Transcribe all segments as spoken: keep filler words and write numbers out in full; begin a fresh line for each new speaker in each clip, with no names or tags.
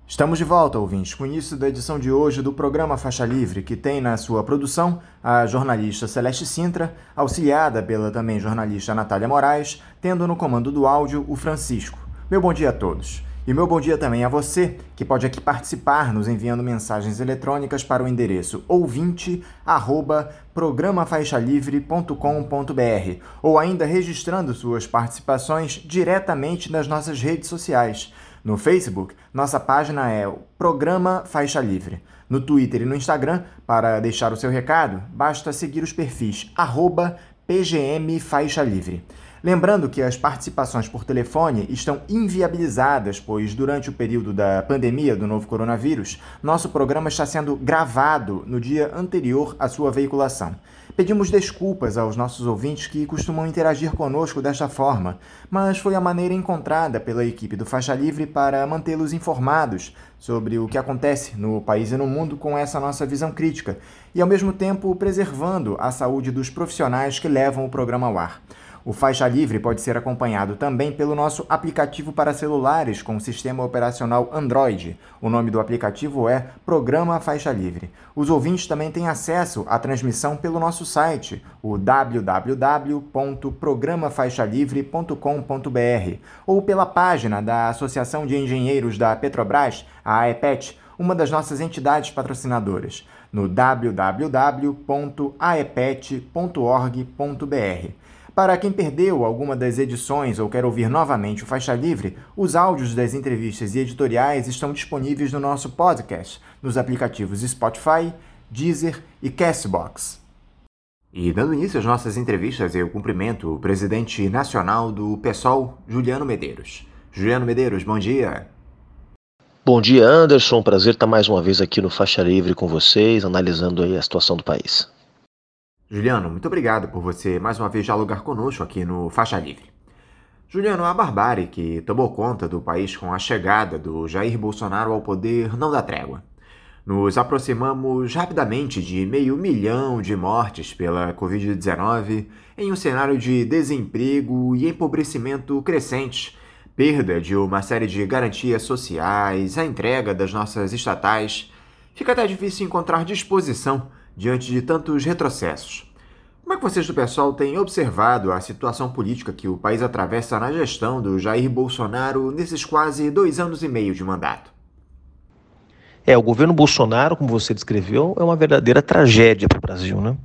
Estamos de volta, ouvintes, com o início da edição de hoje do programa Faixa Livre, que tem na sua produção a jornalista Celeste Sintra, auxiliada pela também jornalista Natália Moraes, tendo no comando do áudio o Francisco. Meu bom dia a todos. E meu bom dia também a você, que pode aqui participar nos enviando mensagens eletrônicas para o endereço ouvinte arroba programa faixa livre ponto com ponto br ou ainda registrando suas participações diretamente nas nossas redes sociais. No Facebook, nossa página é o Programa Faixa Livre. No Twitter e no Instagram, para deixar o seu recado, basta seguir os perfis arroba P G M Faixa Livre. Lembrando que as participações por telefone estão inviabilizadas, pois durante o período da pandemia do novo coronavírus, nosso programa está sendo gravado no dia anterior à sua veiculação. Pedimos desculpas aos nossos ouvintes que costumam interagir conosco desta forma, mas foi a maneira encontrada pela equipe do Faixa Livre para mantê-los informados sobre o que acontece no país e no mundo com essa nossa visão crítica e, ao mesmo tempo, preservando a saúde dos profissionais que levam o programa ao ar. O Faixa Livre pode ser acompanhado também pelo nosso aplicativo para celulares com sistema operacional Android. O nome do aplicativo é Programa Faixa Livre. Os ouvintes também têm acesso à transmissão pelo nosso site, o w w w ponto programa faixa livre ponto com ponto br, ou pela página da Associação de Engenheiros da Petrobras, a AEPET, uma das nossas entidades patrocinadoras, no w w w ponto aepet ponto org ponto br. Para quem perdeu alguma das edições ou quer ouvir novamente o Faixa Livre, os áudios das entrevistas e editoriais estão disponíveis no nosso podcast, nos aplicativos Spotify, Deezer e Castbox. E dando início às nossas entrevistas, eu cumprimento o presidente nacional do PSOL, Juliano Medeiros. Juliano Medeiros, bom dia.
Bom dia, Anderson. Prazer estar mais uma vez aqui no Faixa Livre com vocês, analisando aí a situação do país.
Juliano, muito obrigado por você mais uma vez dialogar conosco aqui no Faixa Livre. Juliano, a barbárie que tomou conta do país com a chegada do Jair Bolsonaro ao poder não dá trégua. Nos aproximamos rapidamente de meio milhão de mortes pela covid dezenove em um cenário de desemprego e empobrecimento crescente, perda de uma série de garantias sociais, a entrega das nossas estatais. Fica até difícil encontrar disposição diante de tantos retrocessos. Como é que vocês do PSOL têm observado a situação política que o país atravessa na gestão do Jair Bolsonaro nesses quase dois anos e meio de mandato?
É, o governo Bolsonaro, como você descreveu, é uma verdadeira tragédia para o Brasil, né?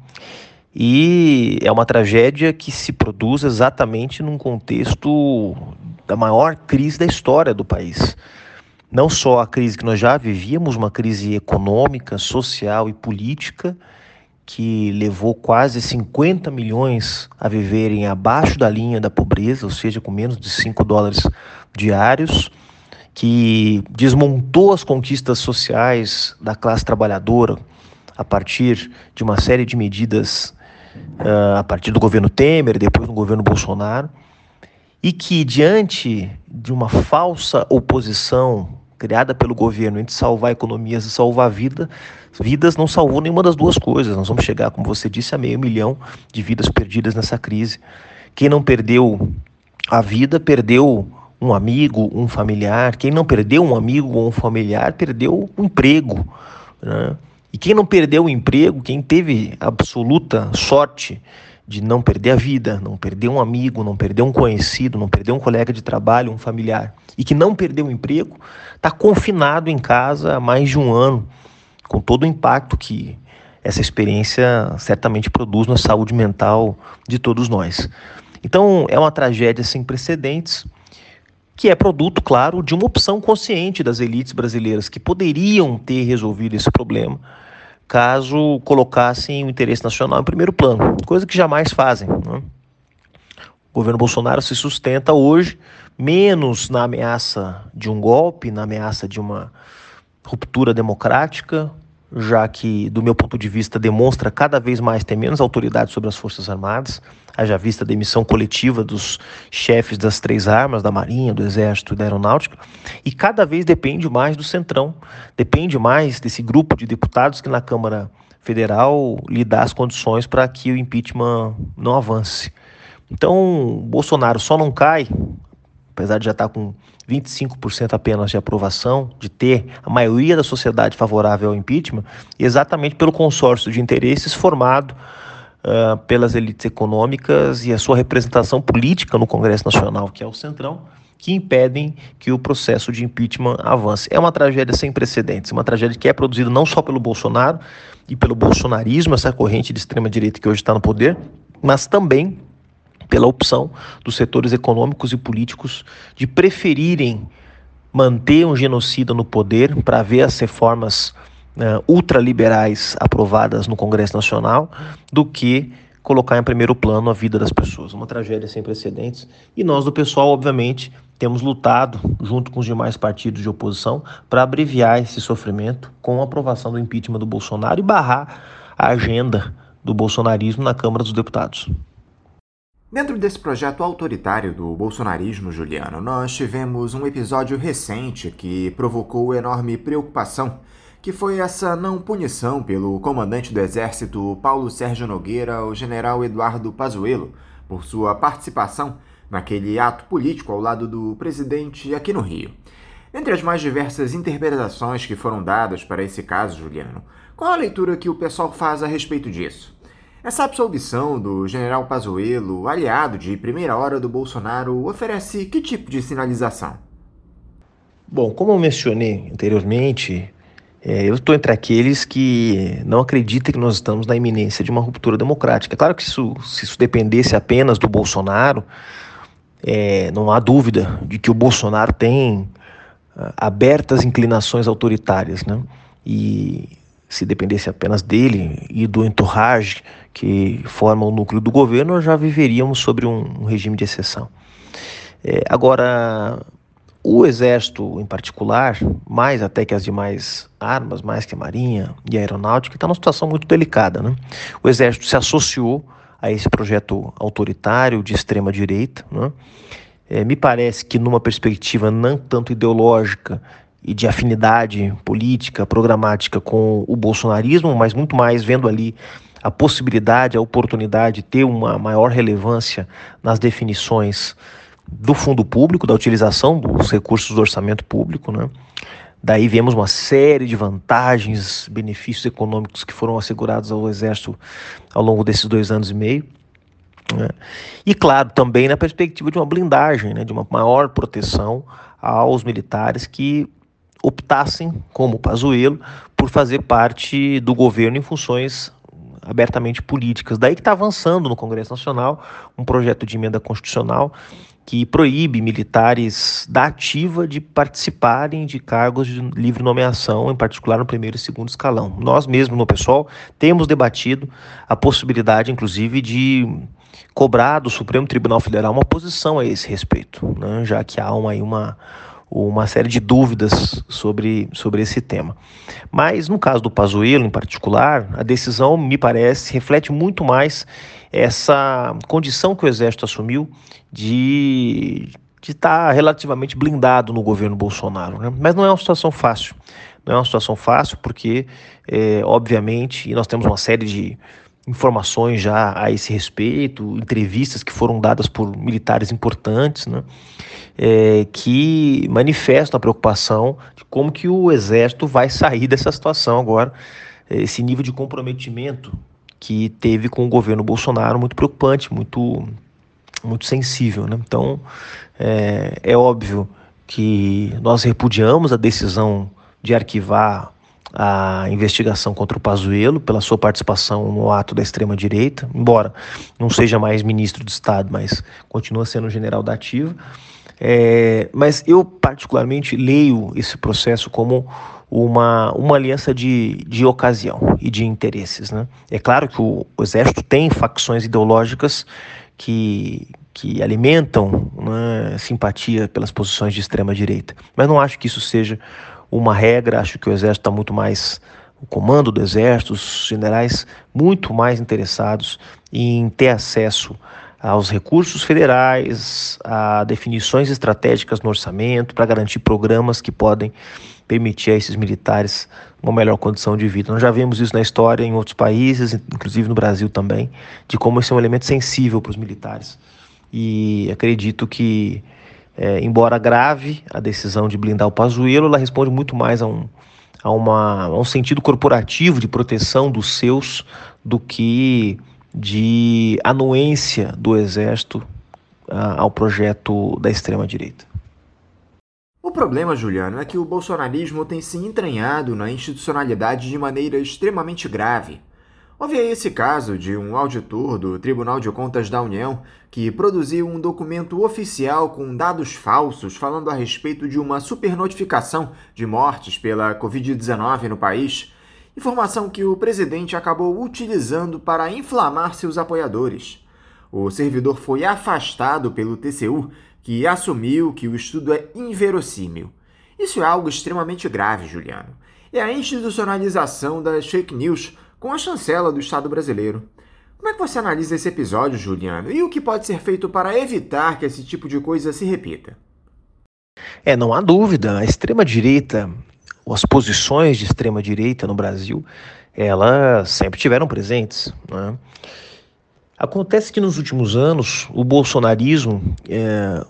E é uma tragédia que se produz exatamente num contexto da maior crise da história do país. Não só a crise que nós já vivíamos, uma crise econômica, social e política, que levou quase cinquenta milhões a viverem abaixo da linha da pobreza, ou seja, com menos de cinco dólares diários, que desmontou as conquistas sociais da classe trabalhadora a partir de uma série de medidas, uh, a partir do governo Temer, depois do governo Bolsonaro, e que, diante de uma falsa oposição criada pelo governo entre salvar economias e salvar vida, vidas, não salvou nenhuma das duas coisas. Nós vamos chegar, como você disse, a meio milhão de vidas perdidas nessa crise. Quem não perdeu a vida, perdeu um amigo, um familiar. Quem não perdeu um amigo ou um familiar, perdeu o emprego, né? E quem não perdeu o emprego, quem teve absoluta sorte de não perder a vida, não perder um amigo, não perder um conhecido, não perder um colega de trabalho, um familiar, e que não perdeu o emprego, está confinado em casa há mais de um ano, com todo o impacto que essa experiência certamente produz na saúde mental de todos nós. Então, é uma tragédia sem precedentes, que é produto, claro, de uma opção consciente das elites brasileiras que poderiam ter resolvido esse problema caso colocassem o interesse nacional em primeiro plano, coisa que jamais fazem, né? O governo Bolsonaro se sustenta hoje menos na ameaça de um golpe, na ameaça de uma ruptura democrática, já que, do meu ponto de vista, demonstra cada vez mais ter menos autoridade sobre as Forças Armadas, haja vista a demissão coletiva dos chefes das três armas, da Marinha, do Exército e da Aeronáutica, e cada vez depende mais do Centrão, depende mais desse grupo de deputados que na Câmara Federal lhe dá as condições para que o impeachment não avance. Então, Bolsonaro só não cai apesar de já estar com vinte e cinco por cento apenas de aprovação, de ter a maioria da sociedade favorável ao impeachment, exatamente pelo consórcio de interesses formado uh, pelas elites econômicas e a sua representação política no Congresso Nacional, que é o Centrão, que impedem que o processo de impeachment avance. É uma tragédia sem precedentes, uma tragédia que é produzida não só pelo Bolsonaro e pelo bolsonarismo, essa corrente de extrema-direita que hoje está no poder, mas também pela opção dos setores econômicos e políticos de preferirem manter um genocida no poder para ver as reformas uh, ultraliberais aprovadas no Congresso Nacional do que colocar em primeiro plano a vida das pessoas. Uma tragédia sem precedentes. E nós do pessoal, obviamente, temos lutado junto com os demais partidos de oposição para abreviar esse sofrimento com a aprovação do impeachment do Bolsonaro e barrar a agenda do bolsonarismo na Câmara dos Deputados.
Dentro desse projeto autoritário do bolsonarismo, Juliano, nós tivemos um episódio recente que provocou enorme preocupação, que foi essa não punição pelo comandante do Exército Paulo Sérgio Nogueira, o general Eduardo Pazuello, por sua participação naquele ato político ao lado do presidente aqui no Rio. Entre as mais diversas interpretações que foram dadas para esse caso, Juliano, qual a leitura que o pessoal faz a respeito disso? Essa absolvição do general Pazuello, aliado de primeira hora do Bolsonaro, oferece que tipo de sinalização?
Bom, como eu mencionei anteriormente, é, eu estou entre aqueles que não acreditam que nós estamos na iminência de uma ruptura democrática. É claro que isso, se isso dependesse apenas do Bolsonaro, é, não há dúvida de que o Bolsonaro tem uh, abertas inclinações autoritárias, né? E se dependesse apenas dele e do entourage que forma o núcleo do governo, nós já viveríamos sobre um, um regime de exceção. É, agora, o Exército em particular, mais até que as demais armas, mais que a Marinha e a Aeronáutica, está numa situação muito delicada, né? O Exército se associou a esse projeto autoritário de extrema-direita, né? É, me parece que numa perspectiva não tanto ideológica e de afinidade política, programática com o bolsonarismo, mas muito mais vendo ali a possibilidade, a oportunidade de ter uma maior relevância nas definições do fundo público, da utilização dos recursos do orçamento público, né? Daí vemos uma série de vantagens, benefícios econômicos que foram assegurados ao Exército ao longo desses dois anos e meio. Né? E claro, também na perspectiva de uma blindagem, né? De uma maior proteção aos militares que optassem, como o Pazuello, por fazer parte do governo em funções abertamente políticas. Daí que está avançando no Congresso Nacional um projeto de emenda constitucional que proíbe militares da ativa de participarem de cargos de livre nomeação, em particular no primeiro e segundo escalão. Nós mesmos, no pessoal, temos debatido a possibilidade, inclusive, de cobrar do Supremo Tribunal Federal uma posição a esse respeito, né? Já que há uma, aí uma uma série de dúvidas sobre, sobre esse tema. Mas no caso do Pazuello, em particular, a decisão, me parece, reflete muito mais essa condição que o Exército assumiu de de estar relativamente blindado no governo Bolsonaro, né? Mas não é uma situação fácil. Não é uma situação fácil porque, é, obviamente, e nós temos uma série de informações já a esse respeito, entrevistas que foram dadas por militares importantes, né, é, que manifestam a preocupação de como que o Exército vai sair dessa situação agora, esse nível de comprometimento que teve com o governo Bolsonaro, muito preocupante, muito, muito sensível, né? Então, é, é óbvio que nós repudiamos a decisão de arquivar a investigação contra o Pazuello pela sua participação no ato da extrema-direita, embora não seja mais ministro de Estado, mas continua sendo general da ativa. É, mas eu particularmente leio esse processo como uma, uma aliança de, de ocasião e de interesses, né? É claro que o, o Exército tem facções ideológicas que, que alimentam, né, simpatia pelas posições de extrema-direita, mas não acho que isso seja uma regra. Acho que o Exército está muito mais, o comando do Exército, os generais, muito mais interessados em ter acesso aos recursos federais, a definições estratégicas no orçamento, para garantir programas que podem permitir a esses militares uma melhor condição de vida. Nós já vimos isso na história em outros países, inclusive no Brasil também, de como esse é um elemento sensível para os militares. E acredito que É, embora grave a decisão de blindar o Pazuello, ela responde muito mais a um, a, uma, a um sentido corporativo de proteção dos seus do que de anuência do Exército uh, ao projeto da extrema-direita.
O problema, Juliano, é que o bolsonarismo tem se entranhado na institucionalidade de maneira extremamente grave. Houve aí esse caso de um auditor do Tribunal de Contas da União que produziu um documento oficial com dados falsos falando a respeito de uma supernotificação de mortes pela covid dezenove no país, informação que o presidente acabou utilizando para inflamar seus apoiadores. O servidor foi afastado pelo T C U, que assumiu que o estudo é inverossímil. Isso é algo extremamente grave, Juliano. É a institucionalização das fake news com a chancela do Estado brasileiro. Como é que você analisa esse episódio, Juliano? E o que pode ser feito para evitar que esse tipo de coisa se repita?
É, não há dúvida, a extrema-direita, as posições de extrema-direita no Brasil, elas sempre tiveram presentes, né? Acontece que nos últimos anos o bolsonarismo é,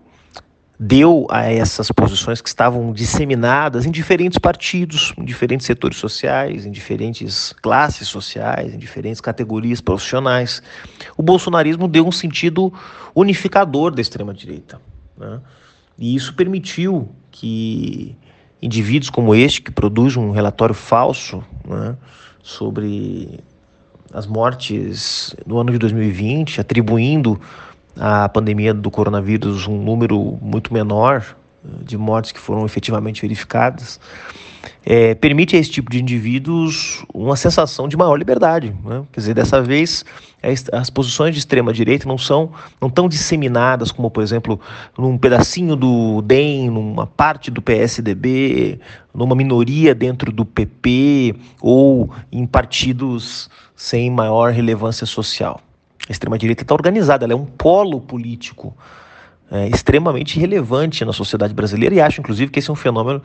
deu a essas posições que estavam disseminadas em diferentes partidos, em diferentes setores sociais, em diferentes classes sociais, em diferentes categorias profissionais. O bolsonarismo deu um sentido unificador da extrema-direita, né? E isso permitiu que indivíduos como este, que produzem um relatório falso, né, sobre as mortes no ano de dois mil e vinte, atribuindo à pandemia do coronavírus um número muito menor de mortes que foram efetivamente verificadas, é, permite a esse tipo de indivíduos uma sensação de maior liberdade, né? Quer dizer, dessa vez as posições de extrema-direita não são não tão disseminadas como, por exemplo, num pedacinho do D E M, numa parte do P S D B, numa minoria dentro do P P ou em partidos sem maior relevância social. A extrema-direita está organizada, ela é um polo político é, extremamente relevante na sociedade brasileira, e acho, inclusive, que esse é um fenômeno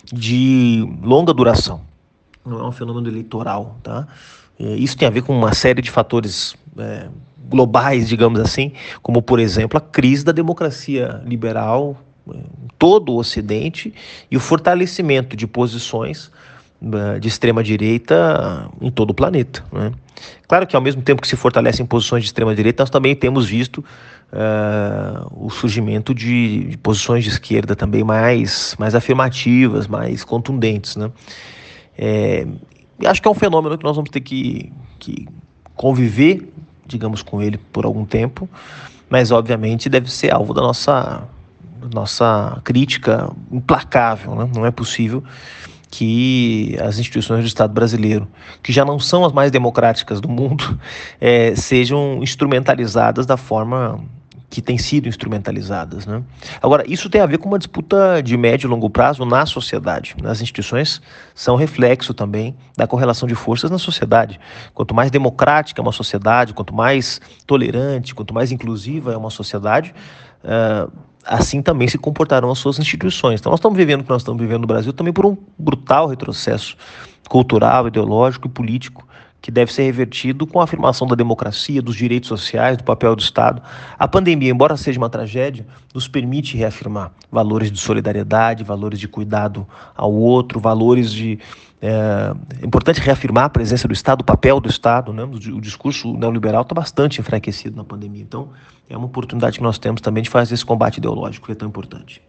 de longa duração, não é um fenômeno eleitoral, tá? É, isso tem a ver com uma série de fatores é, globais, digamos assim, como, por exemplo, a crise da democracia liberal em todo o Ocidente e o fortalecimento de posições de extrema-direita em todo o planeta, né? Claro que ao mesmo tempo que se fortalecem posições de extrema-direita, nós também temos visto uh, o surgimento de, de posições de esquerda também mais, mais afirmativas, mais contundentes, né? É, acho que é um fenômeno que nós vamos ter que, que conviver, digamos, com ele por algum tempo, mas obviamente deve ser alvo da nossa, nossa crítica implacável, né? Não é possível que as instituições do Estado brasileiro, que já não são as mais democráticas do mundo, é, sejam instrumentalizadas da forma que têm sido instrumentalizadas, né? Agora, isso tem a ver com uma disputa de médio e longo prazo na sociedade. As instituições são reflexo também da correlação de forças na sociedade. Quanto mais democrática é uma sociedade, quanto mais tolerante, quanto mais inclusiva é uma sociedade, uh, assim também se comportarão as suas instituições. Então nós estamos vivendo o que nós estamos vivendo no Brasil também por um brutal retrocesso cultural, ideológico e político que deve ser revertido com a afirmação da democracia, dos direitos sociais, do papel do Estado. A pandemia, embora seja uma tragédia, nos permite reafirmar valores de solidariedade, valores de cuidado ao outro, valores de... É, é importante reafirmar a presença do Estado, o papel do Estado, né? O discurso neoliberal está bastante enfraquecido na pandemia. Então, é uma oportunidade que nós temos também de fazer esse combate ideológico, que é tão importante.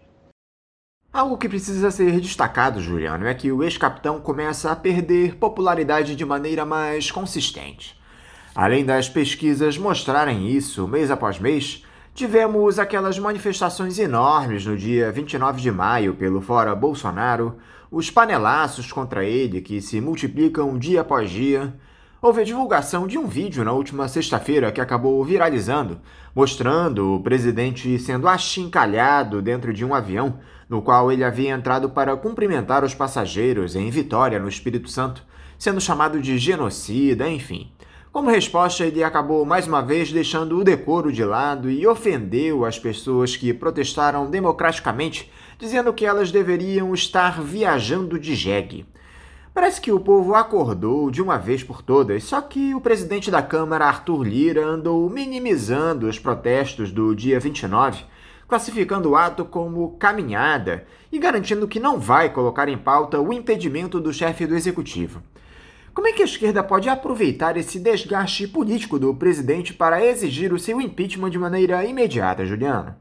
Algo que precisa ser destacado, Juliano, é que o ex-capitão começa a perder popularidade de maneira mais consistente. Além das pesquisas mostrarem isso mês após mês, tivemos aquelas manifestações enormes no dia vinte e nove de maio pelo Fora Bolsonaro, os panelaços contra ele que se multiplicam dia após dia. Houve a divulgação de um vídeo na última sexta-feira que acabou viralizando, mostrando o presidente sendo achincalhado dentro de um avião, no qual ele havia entrado para cumprimentar os passageiros em Vitória, no Espírito Santo, sendo chamado de genocida, enfim. Como resposta, ele acabou mais uma vez deixando o decoro de lado e ofendeu as pessoas que protestaram democraticamente, dizendo que elas deveriam estar viajando de jegue. Parece que o povo acordou de uma vez por todas, só que o presidente da Câmara, Arthur Lira, andou minimizando os protestos do dia vinte e nove, classificando o ato como caminhada e garantindo que não vai colocar em pauta o impedimento do chefe do executivo. Como é que a esquerda pode aproveitar esse desgaste político do presidente para exigir o seu impeachment de maneira imediata, Juliano?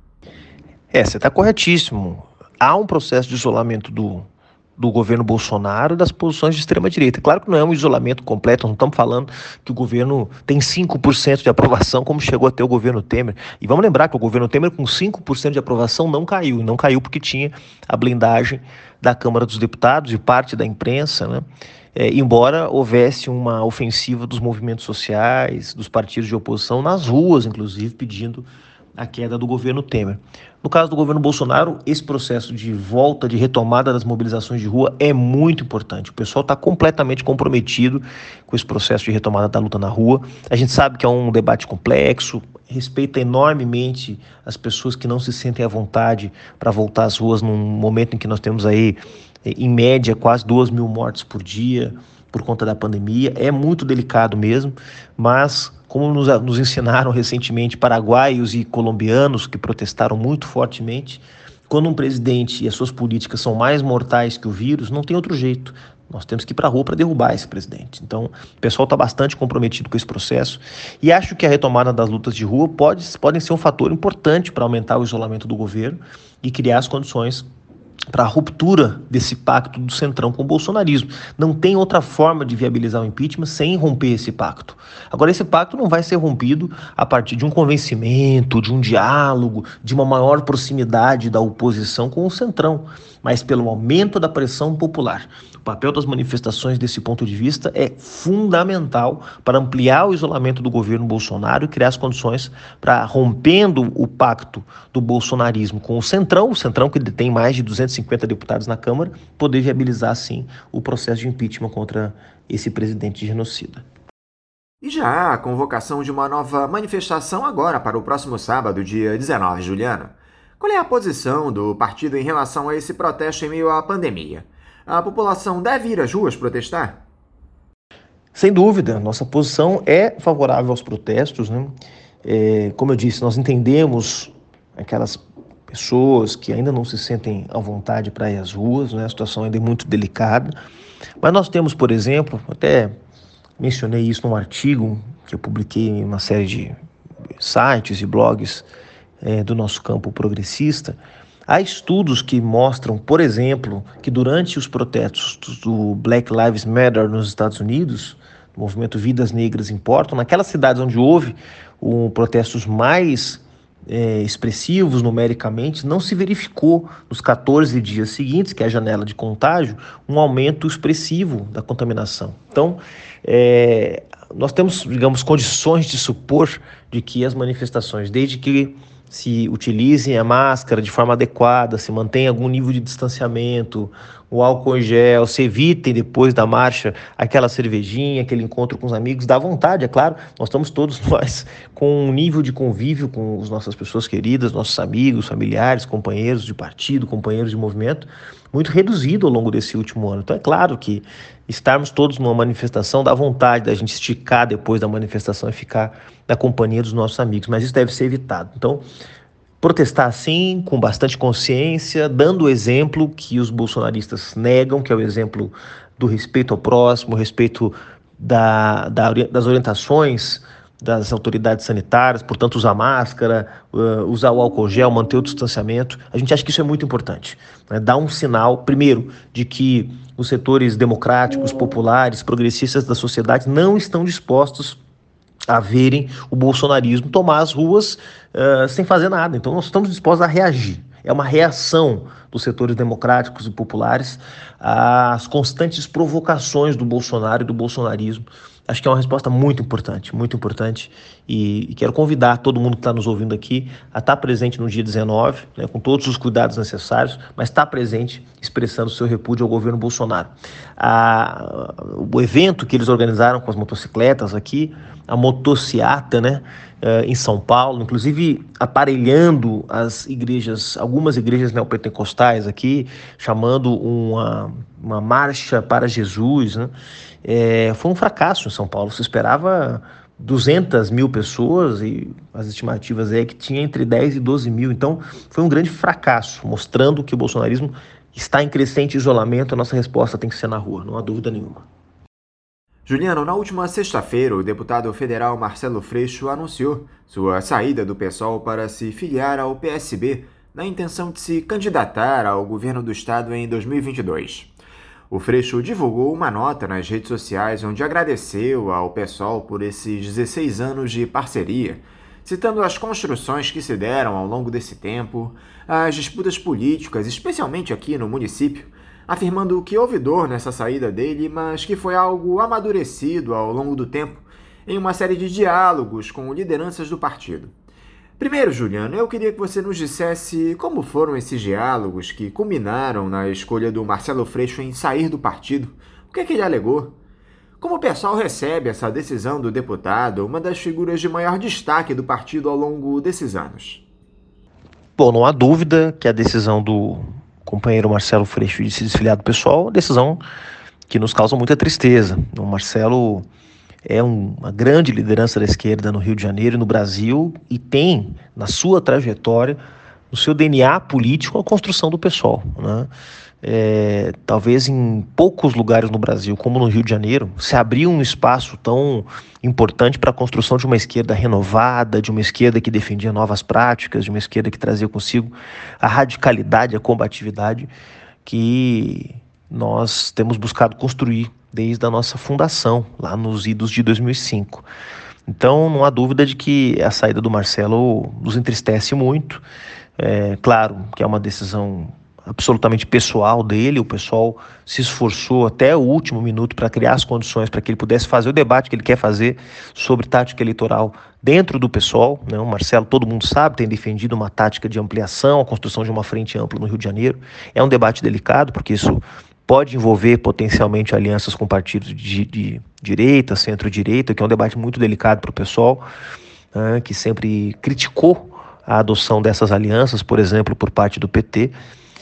É, você está corretíssimo. Há um processo de isolamento do, do governo Bolsonaro e das posições de extrema-direita. Claro que não é um isolamento completo, não estamos falando que o governo tem cinco por cento de aprovação, como chegou a ter o governo Temer. E vamos lembrar que o governo Temer, com cinco por cento de aprovação, não caiu. E não caiu porque tinha a blindagem da Câmara dos Deputados e parte da imprensa, né? É, embora houvesse uma ofensiva dos movimentos sociais, dos partidos de oposição, nas ruas, inclusive, pedindo a queda do governo Temer. No caso do governo Bolsonaro, esse processo de volta, de retomada das mobilizações de rua é muito importante. O pessoal está completamente comprometido com esse processo de retomada da luta na rua. A gente sabe que é um debate complexo, respeita enormemente as pessoas que não se sentem à vontade para voltar às ruas num momento em que nós temos aí, em média, quase duas mil mortes por dia por conta da pandemia. É muito delicado mesmo, mas como nos, nos ensinaram recentemente paraguaios e colombianos que protestaram muito fortemente, quando um presidente e as suas políticas são mais mortais que o vírus, não tem outro jeito. Nós temos que ir para a rua para derrubar esse presidente. Então, o pessoal está bastante comprometido com esse processo e acho que a retomada das lutas de rua pode, podem ser um fator importante para aumentar o isolamento do governo e criar as condições para a ruptura desse pacto do Centrão com o bolsonarismo. Não tem outra forma de viabilizar o impeachment sem romper esse pacto. Agora, esse pacto não vai ser rompido a partir de um convencimento, de um diálogo, de uma maior proximidade da oposição com o Centrão, mas pelo aumento da pressão popular. O papel das manifestações desse ponto de vista é fundamental para ampliar o isolamento do governo Bolsonaro e criar as condições para, rompendo o pacto do bolsonarismo com o Centrão, o Centrão que detém mais de duzentos e cinquenta deputados na Câmara, poder viabilizar, sim, o processo de impeachment contra esse presidente genocida.
E já há a convocação de uma nova manifestação agora para o próximo sábado, dia dezenove, Juliano. Qual é a posição do partido em relação a esse protesto em meio à pandemia? A população deve ir às ruas protestar?
Sem dúvida, nossa posição é favorável aos protestos, né? É, como eu disse, nós entendemos aquelas pessoas que ainda não se sentem à vontade para ir às ruas, né? A situação ainda é muito delicada, mas nós temos, por exemplo, até mencionei isso num artigo que eu publiquei em uma série de sites e blogs é, do nosso campo progressista. Há estudos que mostram, por exemplo, que durante os protestos do Black Lives Matter nos Estados Unidos, o movimento Vidas Negras Importam, naquelas cidades onde houve um, protestos mais é, expressivos numericamente, não se verificou nos quatorze dias seguintes, que é a janela de contágio, um aumento expressivo da contaminação. Então, é, nós temos, digamos, condições de supor de que as manifestações, desde que se utilizem a máscara de forma adequada, se mantenha algum nível de distanciamento, o álcool em gel, se evitem depois da marcha aquela cervejinha, aquele encontro com os amigos, dá vontade, é claro, nós estamos todos nós com um nível de convívio com as nossas pessoas queridas, nossos amigos, familiares, companheiros de partido, companheiros de movimento, muito reduzido ao longo desse último ano. Então é claro que estarmos todos numa manifestação dá vontade da gente esticar depois da manifestação e ficar na companhia dos nossos amigos, mas isso deve ser evitado. Então, protestar sim, com bastante consciência, dando o exemplo que os bolsonaristas negam, que é o exemplo do respeito ao próximo, respeito da, da, das orientações das autoridades sanitárias, portanto usar máscara, uh, usar o álcool gel, manter o distanciamento. A gente acha que isso é muito importante, né? Dá um sinal, primeiro, de que os setores democráticos, populares, progressistas da sociedade não estão dispostos a verem o bolsonarismo tomar as ruas uh, sem fazer nada. Então nós estamos dispostos a reagir. É uma reação dos setores democráticos e populares às constantes provocações do Bolsonaro e do bolsonarismo. Acho que é uma resposta muito importante, muito importante, e, e quero convidar todo mundo que está nos ouvindo aqui a estar presente no dia dezenove, né, com todos os cuidados necessários, mas estar presente expressando o seu repúdio ao governo Bolsonaro. A, o evento que eles organizaram com as motocicletas aqui, a motociata, né, uh, em São Paulo, inclusive aparelhando as igrejas, algumas igrejas neopentecostais aqui, chamando uma, uma marcha para Jesus, né? É, foi um fracasso em São Paulo. Se esperava duzentas mil pessoas e as estimativas é que tinha entre dez e doze mil. Então foi um grande fracasso, mostrando que o bolsonarismo está em crescente isolamento. A nossa resposta tem que ser na rua, não há dúvida nenhuma.
Juliano, na última sexta-feira, o deputado federal Marcelo Freixo anunciou sua saída do PSOL para se filiar ao P S B, na intenção de se candidatar ao governo do estado em dois mil e vinte e dois. O Freixo divulgou uma nota nas redes sociais onde agradeceu ao PSOL por esses dezesseis anos de parceria, citando as construções que se deram ao longo desse tempo, as disputas políticas, especialmente aqui no município, afirmando que houve dor nessa saída dele, mas que foi algo amadurecido ao longo do tempo, em uma série de diálogos com lideranças do partido. Primeiro, Juliano, eu queria que você nos dissesse como foram esses diálogos que culminaram na escolha do Marcelo Freixo em sair do partido. O que é que ele alegou? Como o pessoal recebe essa decisão do deputado, uma das figuras de maior destaque do partido ao longo desses anos?
Bom, não há dúvida que a decisão do companheiro Marcelo Freixo de se desfiliar do PSOL é uma decisão que nos causa muita tristeza. O Marcelo é um, uma grande liderança da esquerda no Rio de Janeiro e no Brasil e tem, na sua trajetória, no seu D N A político, a construção do PSOL, né? É, talvez em poucos lugares no Brasil, como no Rio de Janeiro, se abriu um espaço tão importante para a construção de uma esquerda renovada, de uma esquerda que defendia novas práticas, de uma esquerda que trazia consigo a radicalidade, a combatividade que nós temos buscado construir desde a nossa fundação, lá nos idos de dois mil e cinco. Então, não há dúvida de que a saída do Marcelo nos entristece muito. É claro que é uma decisão absolutamente pessoal dele. O pessoal se esforçou até o último minuto para criar as condições para que ele pudesse fazer o debate que ele quer fazer sobre tática eleitoral dentro do PSOL, né? O Marcelo, todo mundo sabe, tem defendido uma tática de ampliação, a construção de uma frente ampla no Rio de Janeiro. É um debate delicado, porque isso pode envolver potencialmente alianças com partidos de, de direita, centro-direita, que é um debate muito delicado para o pessoal, né, que sempre criticou a adoção dessas alianças, por exemplo, por parte do P T.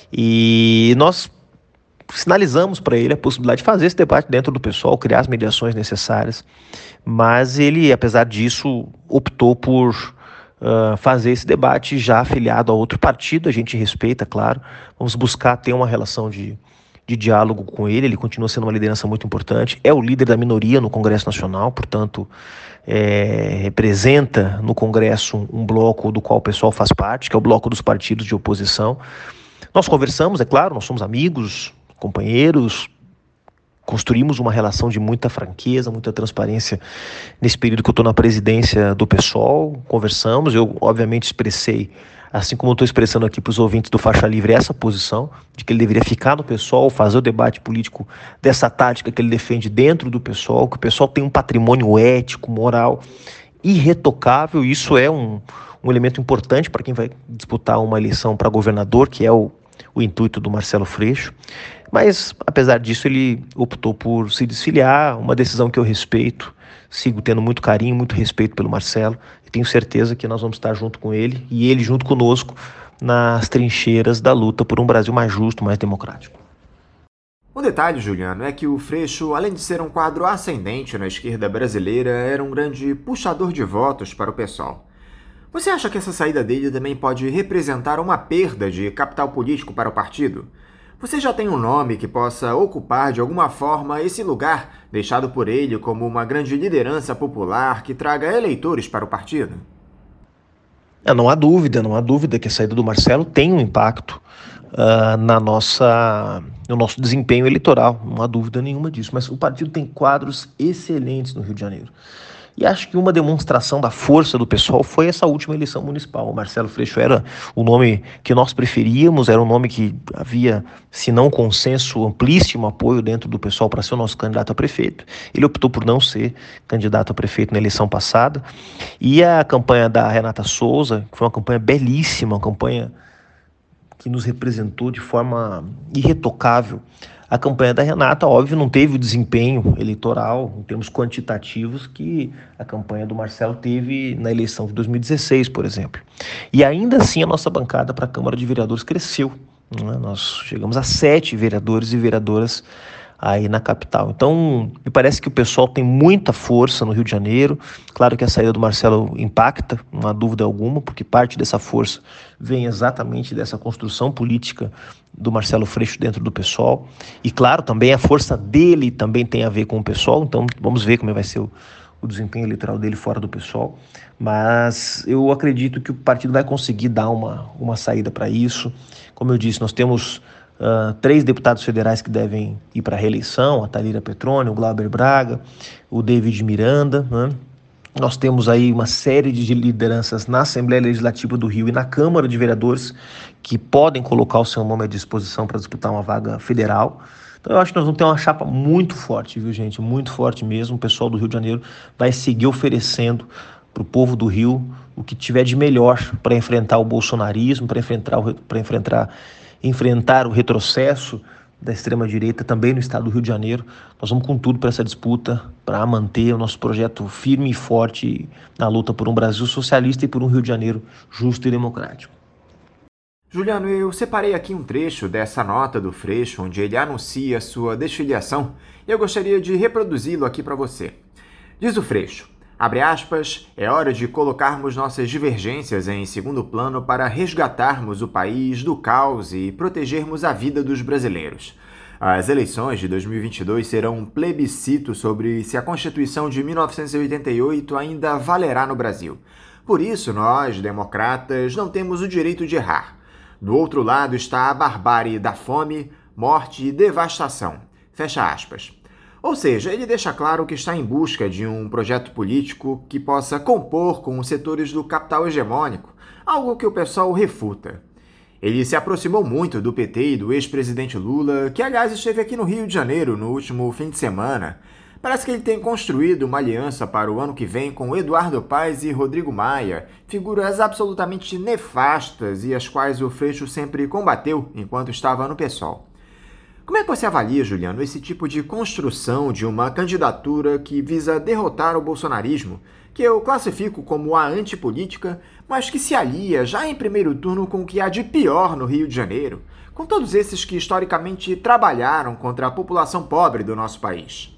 E nós sinalizamos para ele a possibilidade de fazer esse debate dentro do PSOL, criar as mediações necessárias, mas ele, apesar disso, optou por uh, fazer esse debate já afiliado a outro partido. A gente respeita, claro, vamos buscar ter uma relação de, de diálogo com ele. Ele continua sendo uma liderança muito importante, é o líder da minoria no Congresso Nacional, portanto, é, representa no Congresso um, um bloco do qual o PSOL faz parte, que é o bloco dos partidos de oposição. Nós conversamos, é claro, nós somos amigos, companheiros, construímos uma relação de muita franqueza, muita transparência nesse período que eu estou na presidência do PSOL, conversamos, eu obviamente expressei, assim como eu estou expressando aqui para os ouvintes do Faixa Livre, essa posição de que ele deveria ficar no PSOL, fazer o debate político dessa tática que ele defende dentro do PSOL, que o PSOL tem um patrimônio ético, moral, irretocável. Isso é um, um elemento importante para quem vai disputar uma eleição para governador, que é o o intuito do Marcelo Freixo, mas apesar disso ele optou por se desfiliar, uma decisão que eu respeito, sigo tendo muito carinho, muito respeito pelo Marcelo, e tenho certeza que nós vamos estar junto com ele, e ele junto conosco, nas trincheiras da luta por um Brasil mais justo, mais democrático.
Um detalhe, Juliano, é que o Freixo, além de ser um quadro ascendente na esquerda brasileira, era um grande puxador de votos para o PSOL. Você acha que essa saída dele também pode representar uma perda de capital político para o partido? Você já tem um nome que possa ocupar de alguma forma esse lugar deixado por ele como uma grande liderança popular que traga eleitores para o partido?
É, não há dúvida, não há dúvida que a saída do Marcelo tem um impacto uh, na nossa, no nosso desempenho eleitoral, não há dúvida nenhuma disso, mas o partido tem quadros excelentes no Rio de Janeiro. E acho que uma demonstração da força do pessoal foi essa última eleição municipal. O Marcelo Freixo era o nome que nós preferíamos, era um nome que havia, se não consenso, amplíssimo apoio dentro do pessoal para ser o nosso candidato a prefeito. Ele optou por não ser candidato a prefeito na eleição passada. E a campanha da Renata Souza, que foi uma campanha belíssima, uma campanha que nos representou de forma irretocável. A campanha da Renata, óbvio, não teve o desempenho eleitoral em termos quantitativos que a campanha do Marcelo teve na eleição de dois mil e dezesseis, por exemplo. E ainda assim a nossa bancada para a Câmara de Vereadores cresceu, né? Nós chegamos a sete vereadores e vereadoras aí na capital. Então, me parece que o pessoal tem muita força no Rio de Janeiro. Claro que a saída do Marcelo impacta, não há dúvida alguma, porque parte dessa força vem exatamente dessa construção política do Marcelo Freixo dentro do PSOL. E claro, também a força dele também tem a ver com o PSOL, então vamos ver como vai ser o, o desempenho eleitoral dele fora do PSOL. Mas eu acredito que o partido vai conseguir dar uma, uma saída para isso. Como eu disse, nós temos Uh, três deputados federais que devem ir para a reeleição, a Thalíria Petroni, o Glauber Braga, o David Miranda, né? Nós temos aí uma série de lideranças na Assembleia Legislativa do Rio e na Câmara de Vereadores que podem colocar o seu nome à disposição para disputar uma vaga federal. Então eu acho que nós vamos ter uma chapa muito forte, viu, gente? Muito forte mesmo. O pessoal do Rio de Janeiro vai seguir oferecendo para o povo do Rio o que tiver de melhor para enfrentar o bolsonarismo, para enfrentar o, para enfrentar enfrentar o retrocesso da extrema-direita também no estado do Rio de Janeiro. Nós vamos com tudo para essa disputa, para manter o nosso projeto firme e forte na luta por um Brasil socialista e por um Rio de Janeiro justo e democrático.
Juliano, eu separei aqui um trecho dessa nota do Freixo, onde ele anuncia sua desfiliação, e eu gostaria de reproduzi-lo aqui para você. Diz o Freixo: abre aspas, é hora de colocarmos nossas divergências em segundo plano para resgatarmos o país do caos e protegermos a vida dos brasileiros. As eleições de dois mil e vinte e dois serão um plebiscito sobre se a Constituição de mil novecentos e oitenta e oito ainda valerá no Brasil. Por isso, nós, democratas, não temos o direito de errar. Do outro lado está a barbárie da fome, morte e devastação. Fecha aspas. Ou seja, ele deixa claro que está em busca de um projeto político que possa compor com os setores do capital hegemônico, algo que o pessoal refuta. Ele se aproximou muito do P T e do ex-presidente Lula, que aliás esteve aqui no Rio de Janeiro no último fim de semana. Parece que ele tem construído uma aliança para o ano que vem com Eduardo Paes e Rodrigo Maia, figuras absolutamente nefastas e as quais o Freixo sempre combateu enquanto estava no PSOL. Como é que você avalia, Juliano, esse tipo de construção de uma candidatura que visa derrotar o bolsonarismo, que eu classifico como a antipolítica, mas que se alia já em primeiro turno com o que há de pior no Rio de Janeiro, com todos esses que historicamente trabalharam contra a população pobre do nosso país?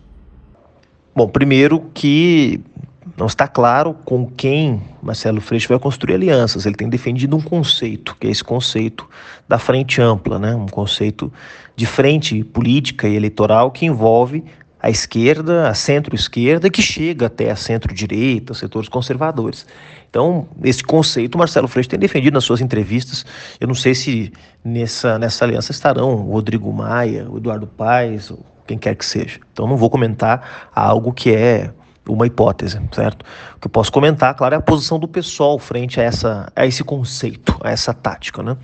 Bom, primeiro que não está claro com quem Marcelo Freixo vai construir alianças. Ele tem defendido um conceito, que é esse conceito da frente ampla, né? Um conceito de frente política e eleitoral que envolve a esquerda, a centro-esquerda, que chega até a centro-direita, setores conservadores. Então, esse conceito Marcelo Freixo tem defendido nas suas entrevistas. Eu não sei se nessa, nessa aliança estarão o Rodrigo Maia, o Eduardo Paes, quem quer que seja. Então, não vou comentar algo que é uma hipótese, certo? O que eu posso comentar, claro, é a posição do PSOL frente a, essa, a esse conceito, a essa tática, né?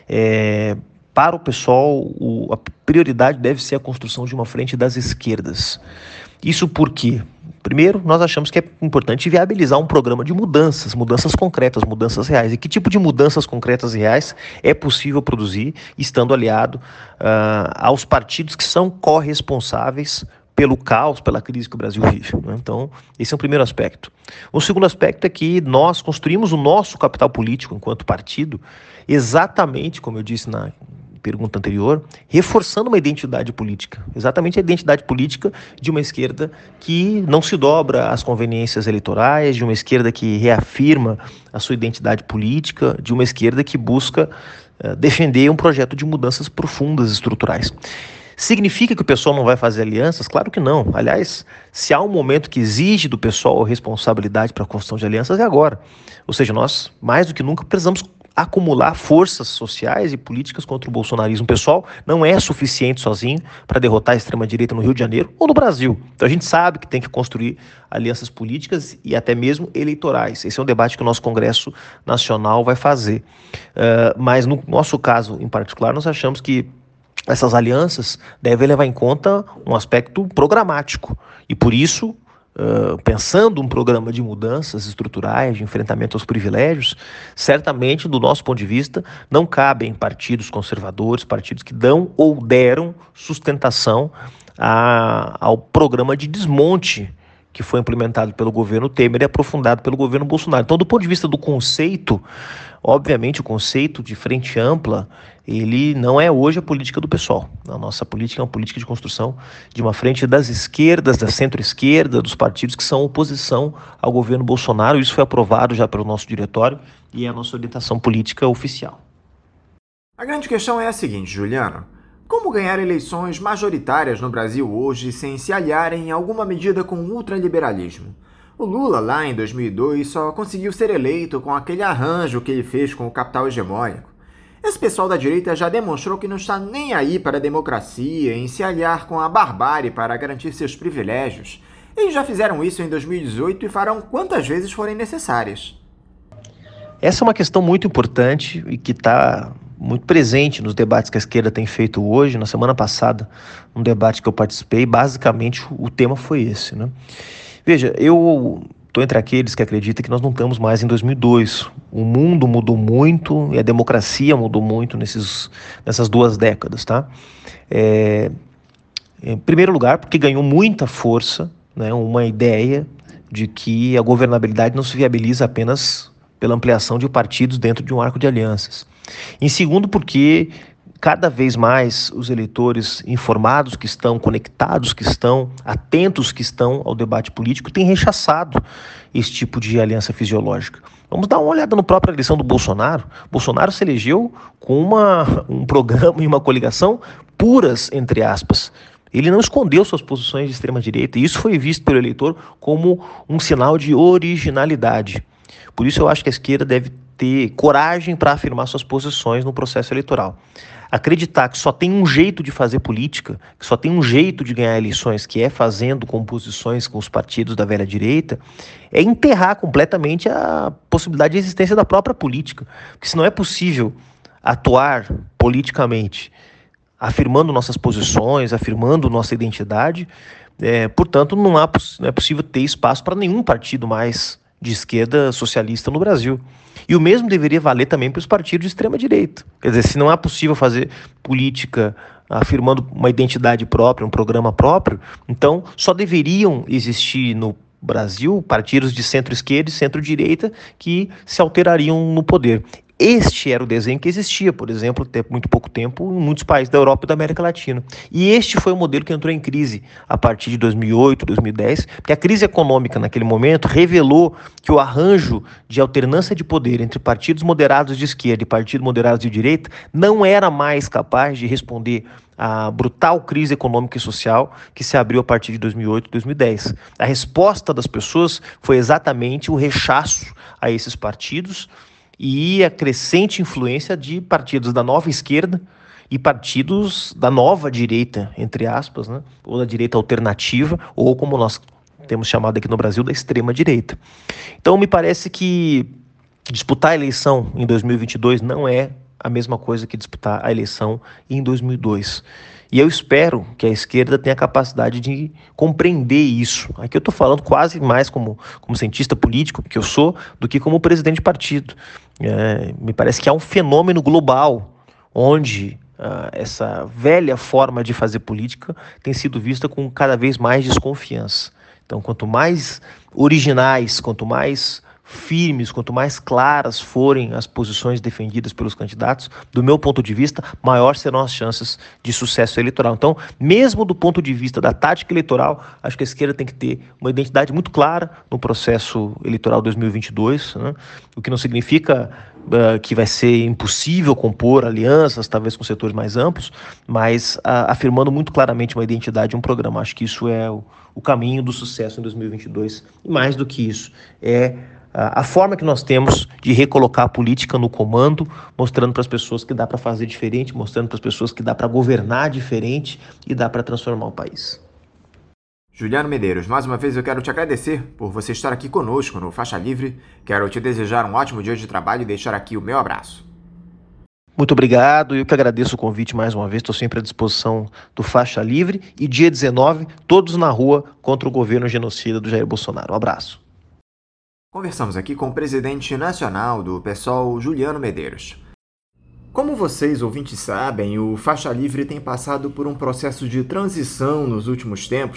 É, para o PSOL, o, a prioridade deve ser a construção de uma frente das esquerdas. Isso porque, primeiro, nós achamos que é importante viabilizar um programa de mudanças, mudanças concretas, mudanças reais. E que tipo de mudanças concretas e reais é possível produzir estando aliado uh, aos partidos que são corresponsáveis pelo caos, pela crise que o Brasil vive, né? Então, esse é o primeiro aspecto. O segundo aspecto é que nós construímos o nosso capital político enquanto partido, exatamente, como eu disse na pergunta anterior, reforçando uma identidade política, exatamente a identidade política de uma esquerda que não se dobra às conveniências eleitorais, de uma esquerda que reafirma a sua identidade política, de uma esquerda que busca uh, defender um projeto de mudanças profundas estruturais. Significa que o pessoal não vai fazer alianças? Claro que não. Aliás, se há um momento que exige do pessoal responsabilidade para a construção de alianças, é agora. Ou seja, nós, mais do que nunca, precisamos acumular forças sociais e políticas contra o bolsonarismo. O pessoal não é suficiente sozinho para derrotar a extrema-direita no Rio de Janeiro ou no Brasil. Então a gente sabe que tem que construir alianças políticas e até mesmo eleitorais. Esse é um debate que o nosso Congresso Nacional vai fazer. Uh, mas no nosso caso em particular, nós achamos que essas alianças devem levar em conta um aspecto programático. E por isso, uh, pensando um programa de mudanças estruturais, de enfrentamento aos privilégios, certamente, do nosso ponto de vista, não cabem partidos conservadores, partidos que dão ou deram sustentação a, ao programa de desmonte que foi implementado pelo governo Temer e aprofundado pelo governo Bolsonaro. Então, do ponto de vista do conceito, obviamente o conceito de frente ampla, ele não é hoje a política do PSOL. A nossa política é uma política de construção de uma frente das esquerdas, da centro-esquerda, dos partidos que são oposição ao governo Bolsonaro. Isso foi aprovado já pelo nosso diretório e é a nossa orientação política oficial.
A grande questão é a seguinte, Juliano. Como ganhar eleições majoritárias no Brasil hoje sem se aliar em alguma medida com o ultraliberalismo? O Lula, lá em dois mil e dois, só conseguiu ser eleito com aquele arranjo que ele fez com o capital hegemônico. Esse pessoal da direita já demonstrou que não está nem aí para a democracia, em se aliar com a barbárie para garantir seus privilégios. Eles já fizeram isso em dois mil e dezoito e farão quantas vezes forem necessárias.
Essa é uma questão muito importante e que está muito presente nos debates que a esquerda tem feito hoje. Na semana passada, um debate que eu participei, basicamente o tema foi esse, né? Veja, eu estou entre aqueles que acreditam que nós não estamos mais em dois mil e dois. O mundo mudou muito e a democracia mudou muito nesses, nessas duas décadas, tá? É, em primeiro lugar, porque ganhou muita força, né, uma ideia de que a governabilidade não se viabiliza apenas pela ampliação de partidos dentro de um arco de alianças. Em segundo, porque cada vez mais os eleitores informados que estão, conectados que estão, atentos que estão ao debate político, têm rechaçado esse tipo de aliança fisiológica. Vamos dar uma olhada na própria eleição do Bolsonaro. Bolsonaro se elegeu com uma, um programa e uma coligação puras, entre aspas. Ele não escondeu suas posições de extrema-direita, e isso foi visto pelo eleitor como um sinal de originalidade. Por isso eu acho que a esquerda deve ter coragem para afirmar suas posições no processo eleitoral. Acreditar que só tem um jeito de fazer política, que só tem um jeito de ganhar eleições, que é fazendo composições com os partidos da velha direita, é enterrar completamente a possibilidade de existência da própria política. Porque se não é possível atuar politicamente, afirmando nossas posições, afirmando nossa identidade, é, portanto, não, há, não é possível ter espaço para nenhum partido mais de esquerda socialista no Brasil. E o mesmo deveria valer também para os partidos de extrema-direita. Quer dizer, se não é possível fazer política afirmando uma identidade própria, um programa próprio, então só deveriam existir no Brasil partidos de centro-esquerda e centro-direita que se alterariam no poder. Este era o desenho que existia, por exemplo, até muito pouco tempo, em muitos países da Europa e da América Latina. E este foi o modelo que entrou em crise a partir de dois mil e oito, dois mil e dez, porque a crise econômica naquele momento revelou que o arranjo de alternância de poder entre partidos moderados de esquerda e partidos moderados de direita não era mais capaz de responder à brutal crise econômica e social que se abriu a partir de dois mil e oito, dois mil e dez. A resposta das pessoas foi exatamente o rechaço a esses partidos e a crescente influência de partidos da nova esquerda e partidos da nova direita, entre aspas, né? Ou da direita alternativa, ou como nós temos chamado aqui no Brasil, da extrema direita. Então me parece que disputar a eleição em dois mil e vinte e dois não é a mesma coisa que disputar a eleição em dois mil e dois. E eu espero que a esquerda tenha a capacidade de compreender isso. Aqui eu estou falando quase mais como, como cientista político, que eu sou, do que como presidente de partido. É, me parece que há um fenômeno global onde uh, essa velha forma de fazer política tem sido vista com cada vez mais desconfiança. Então, quanto mais originais, quanto mais firmes, quanto mais claras forem as posições defendidas pelos candidatos, do meu ponto de vista, maior serão as chances de sucesso eleitoral. Então, mesmo do ponto de vista da tática eleitoral, acho que a esquerda tem que ter uma identidade muito clara no processo eleitoral dois mil e vinte e dois, né? O que não significa uh, que vai ser impossível compor alianças, talvez com setores mais amplos, mas uh, afirmando muito claramente uma identidade e um programa. Acho que isso é o, o caminho do sucesso em dois mil e vinte e dois. E mais do que isso, é a forma que nós temos de recolocar a política no comando, mostrando para as pessoas que dá para fazer diferente, mostrando para as pessoas que dá para governar diferente e dá para transformar o país.
Juliano Medeiros, mais uma vez eu quero te agradecer por você estar aqui conosco no Faixa Livre. Quero te desejar um ótimo dia de trabalho e deixar aqui o meu abraço.
Muito obrigado, eu que agradeço o convite mais uma vez, estou sempre à disposição do Faixa Livre. E dia dezenove, todos na rua contra o governo genocida do Jair Bolsonaro. Um abraço.
Conversamos aqui com o presidente nacional do PSOL, Juliano Medeiros. Como vocês, ouvintes, sabem, o Faixa Livre tem passado por um processo de transição nos últimos tempos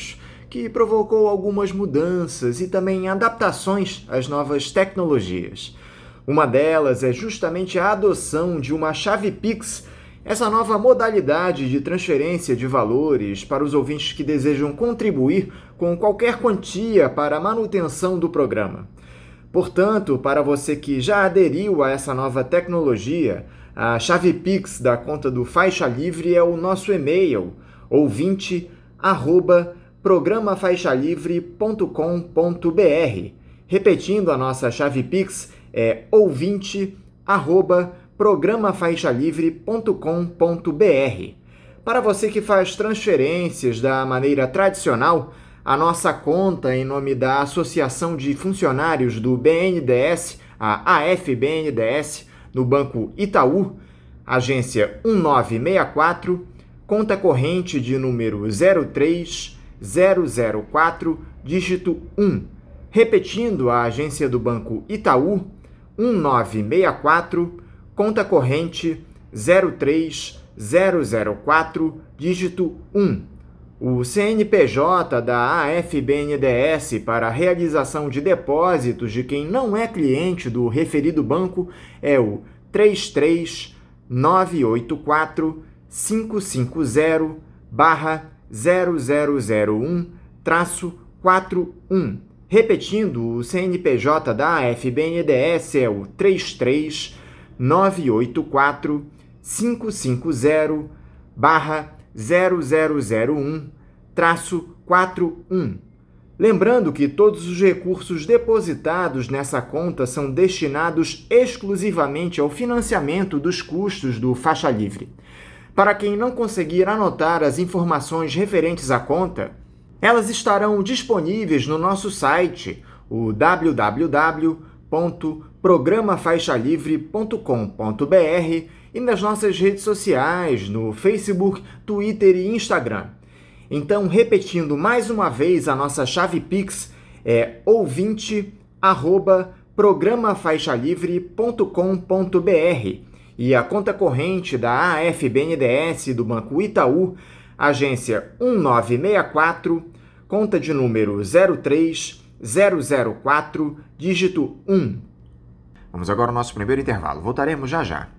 que provocou algumas mudanças e também adaptações às novas tecnologias. Uma delas é justamente a adoção de uma chave Pix, essa nova modalidade de transferência de valores para os ouvintes que desejam contribuir com qualquer quantia para a manutenção do programa. Portanto, para você que já aderiu a essa nova tecnologia, a chave Pix da conta do Faixa Livre é o nosso e-mail, ouvinte arroba programa faixa livre ponto com ponto br. Repetindo, a nossa chave Pix é ouvinte arroba programa faixa livre ponto com ponto br. Para você que faz transferências da maneira tradicional, a nossa conta em nome da Associação de Funcionários do B N D E S, a A F B N D E S, no Banco Itaú, agência um nove seis quatro, conta corrente de número zero três zero zero quatro, dígito um. Repetindo, a agência do Banco Itaú, um nove seis quatro, conta corrente zero três zero zero quatro, dígito um. O C N P J da A F B N D E S para a realização de depósitos de quem não é cliente do referido banco é o três três nove oito quatro cinco cinco zero barra zero zero zero um traço quatro um. Repetindo, o C N P J da A F B N D E S é o três três nove oito quatro cinco cinco zero barra zero zero zero um traço quatro um. Lembrando que todos os recursos depositados nessa conta são destinados exclusivamente ao financiamento dos custos do Faixa Livre. Para quem não conseguir anotar as informações referentes à conta, elas estarão disponíveis no nosso site, o w w w ponto programa faixa livre ponto com ponto br, e nas nossas redes sociais, no Facebook, Twitter e Instagram. Então, repetindo mais uma vez, a nossa chave Pix é ouvinte arroba programa faixa livre ponto com ponto br e a conta corrente da A F B N D E S do Banco Itaú, agência um nove seis quatro, conta de número zero três zero zero quatro, dígito um.
Vamos agora ao nosso primeiro intervalo. Voltaremos já já.